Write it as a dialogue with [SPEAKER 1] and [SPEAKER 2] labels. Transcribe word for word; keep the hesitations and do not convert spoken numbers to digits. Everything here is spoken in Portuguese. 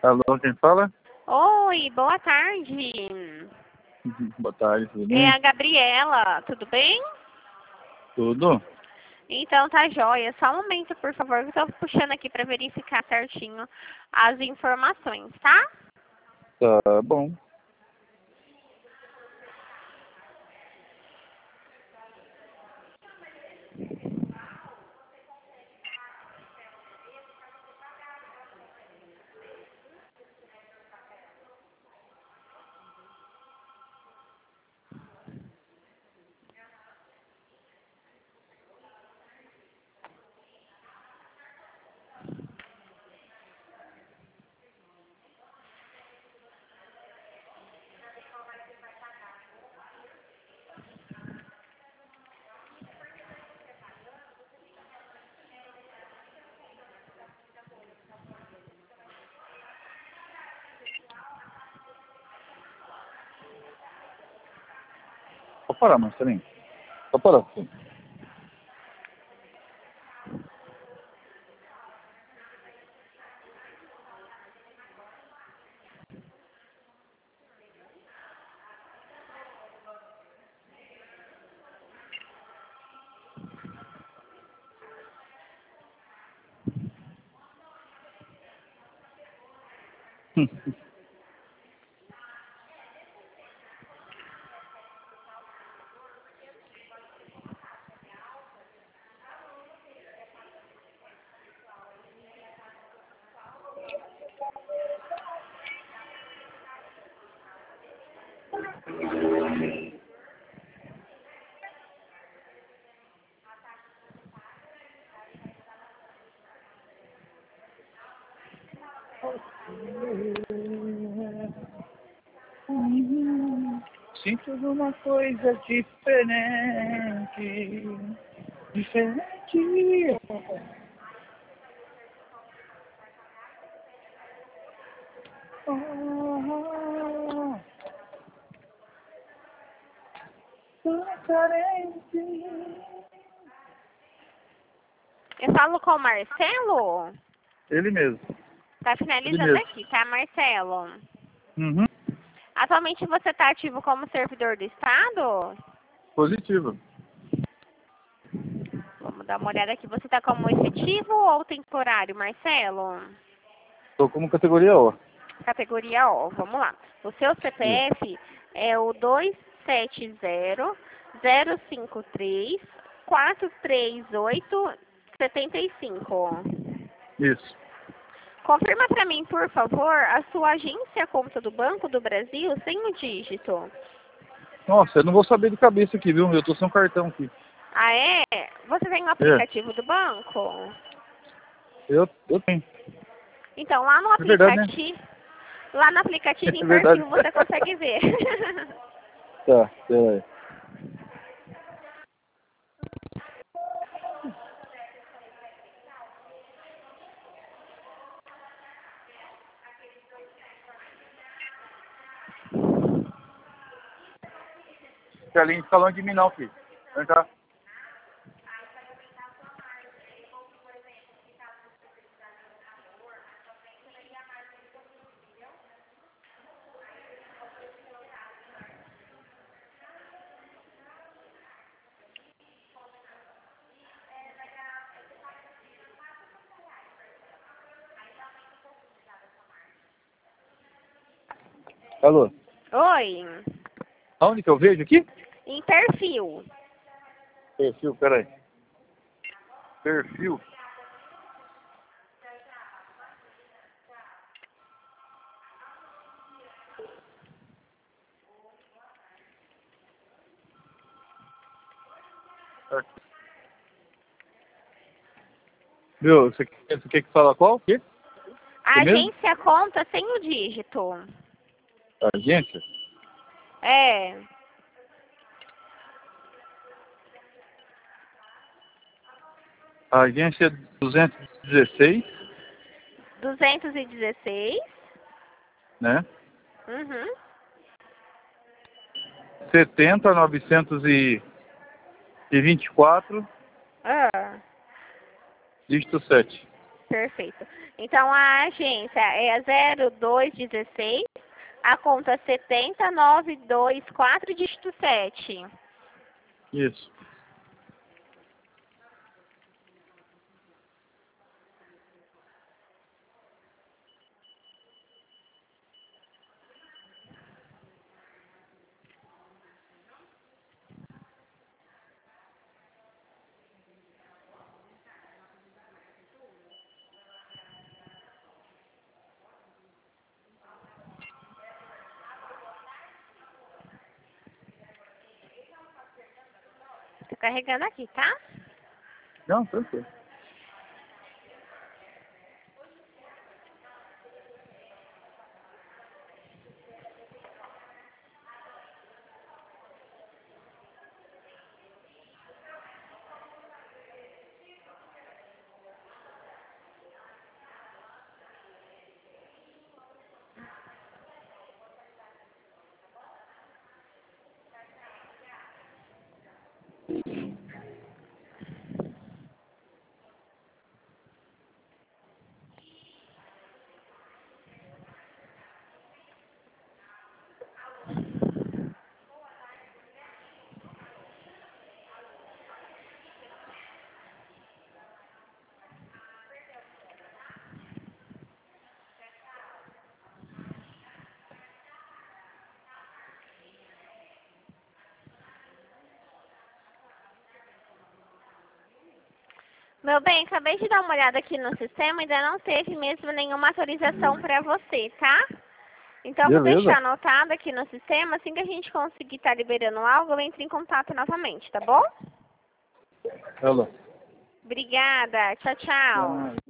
[SPEAKER 1] Alô, quem fala?
[SPEAKER 2] Oi, boa tarde.
[SPEAKER 1] Boa tarde, tudo
[SPEAKER 2] É
[SPEAKER 1] bem?
[SPEAKER 2] a Gabriela, tudo bem?
[SPEAKER 1] Tudo?
[SPEAKER 2] Então tá jóia. Só um momento, por favor, que eu tô puxando aqui para verificar certinho as informações, tá?
[SPEAKER 1] Tá bom. Pode parar, Marcelinho. Pode parar, sim. Sinto alguma coisa diferente. Diferente. Oh, tão carente.
[SPEAKER 2] Eu falo com o Marcelo?
[SPEAKER 1] Ele mesmo.
[SPEAKER 2] Tá
[SPEAKER 1] Ele
[SPEAKER 2] finalizando
[SPEAKER 1] mesmo.
[SPEAKER 2] aqui, tá, Marcelo?
[SPEAKER 1] Uhum.
[SPEAKER 2] Atualmente você está ativo como servidor do Estado?
[SPEAKER 1] Positivo.
[SPEAKER 2] Vamos dar uma olhada aqui. Você está como efetivo ou temporário, Marcelo?
[SPEAKER 1] Estou como categoria O.
[SPEAKER 2] Categoria O, vamos lá. O seu C P F é o dois sete zero, zero cinco três, quatro três oito, sete cinco.
[SPEAKER 1] Isso.
[SPEAKER 2] Confirma para mim, por favor, a sua agência conta do Banco do Brasil sem o dígito.
[SPEAKER 1] Nossa, eu não vou saber de cabeça aqui, viu? Eu tô sem um cartão aqui.
[SPEAKER 2] Ah, é? Você tem o
[SPEAKER 1] É,
[SPEAKER 2] aplicativo do banco?
[SPEAKER 1] eu, eu tenho.
[SPEAKER 2] Então, lá no
[SPEAKER 1] É verdade, né?
[SPEAKER 2] aplicativo, lá no aplicativo
[SPEAKER 1] É
[SPEAKER 2] em
[SPEAKER 1] verdade.
[SPEAKER 2] perfil você consegue ver.
[SPEAKER 1] Tá, é. Carlinhos falando de mim não, filho. Vem cá. Alô?
[SPEAKER 2] Oi.
[SPEAKER 1] Aonde que eu vejo aqui?
[SPEAKER 2] Em perfil.
[SPEAKER 1] Perfil, peraí. Perfil. Aqui. Viu, você, quer- você quer que fala qual? O quê?
[SPEAKER 2] A
[SPEAKER 1] É mesmo?
[SPEAKER 2] agência conta sem o dígito.
[SPEAKER 1] Agência?
[SPEAKER 2] É.
[SPEAKER 1] Agência duzentos e dezesseis,
[SPEAKER 2] duzentos e dezesseis.
[SPEAKER 1] né?
[SPEAKER 2] Uhum.
[SPEAKER 1] setenta, novecentos e vinte e quatro,
[SPEAKER 2] Ah.
[SPEAKER 1] dígito sete.
[SPEAKER 2] Perfeito. Então, a agência é zero dois dezesseis, a conta setenta, nove dois quatro, dígito sete.
[SPEAKER 1] Isso.
[SPEAKER 2] Tô carregando aqui, tá?
[SPEAKER 1] Não, tranquilo.
[SPEAKER 2] Meu bem, acabei de dar uma olhada aqui no sistema, ainda não teve mesmo nenhuma atualização para você, tá? Então, eu vou
[SPEAKER 1] Beleza.
[SPEAKER 2] deixar anotado aqui no sistema, assim que a gente conseguir estar liberando algo, eu entro em contato novamente, tá bom?
[SPEAKER 1] Ela.
[SPEAKER 2] Obrigada, tchau, tchau.
[SPEAKER 1] Ah.